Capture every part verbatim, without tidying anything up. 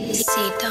Besito.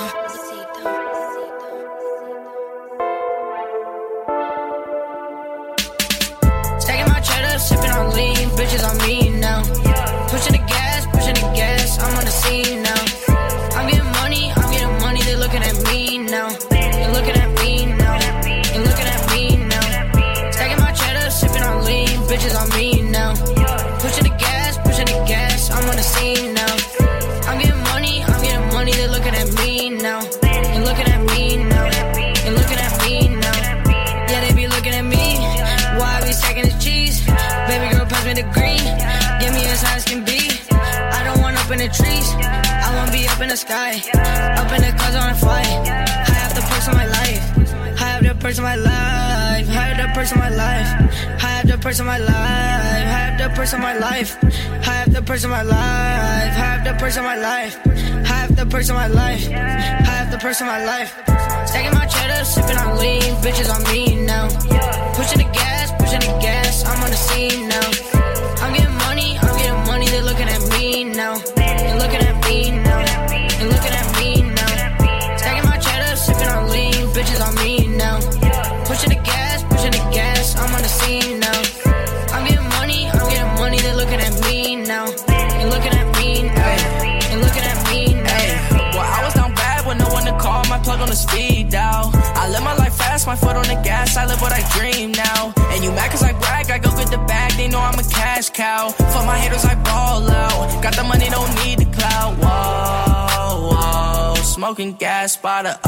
Stacking my cheddar, sipping on lean, bitches on me now. Pushing the gas, pushing the gas, I'm on the scene now. I'm getting money, I'm getting money, they looking at me now. They looking at me now. They looking at me now. Stacking my cheddar, sipping on lean, bitches on me now. Pushing the gas, pushing the gas, I'm on the scene now. I'm getting money, I'm getting money, they looking at me now. They looking at me now. They looking at me now. Yeah, they be looking at me. Why I be stacking this cheese? Baby girl, pass me the green. Get me as high as can be. I don't want up in the trees. I want be up in the sky. Up in the clouds, I wanna fly. High up the perks of my life. High up the perks of my life. High up the perks of my life. High up the perks of my life. High up the perks of my life. High up the perks of my life. High up the perks of my life. High up the perks of my life. High up the perks of my life. Stacking my cheddar, sipping on lean, bitches on me now. Pushing the gas, pushing the gas, I'm on the scene now. I'm getting money, I'm getting money, they looking at me now. They looking at me now. They looking at me now. Stacking my cheddar, sipping on lean, bitches on me now. Pushing the gas, pushing the gas, I'm on the scene now. I'm getting money, I'm getting money, they looking at me now. They looking at me now. They looking at me now. Well, I was down bad with no one to call, my plug on the speed dial. I live my life fast, my foot on the gas, I live what I dream now. And you mad cause I brag, I go get the bag, they know I'm a cash cow. For my haters, I ball out, got the money, don't need the clout. Whoa, whoa, smoking gas by the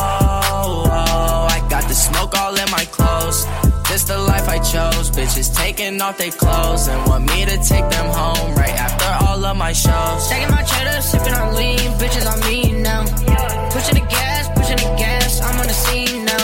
oh, oh. I got the smoke all in my clothes. This the life I chose. Bitches taking off their clothes and want me to take them home right after all of my shows. Stacking my cheddar, sipping on lean, bitches on me now. Pushing the gas, pushing the gas, I'm on the scene now.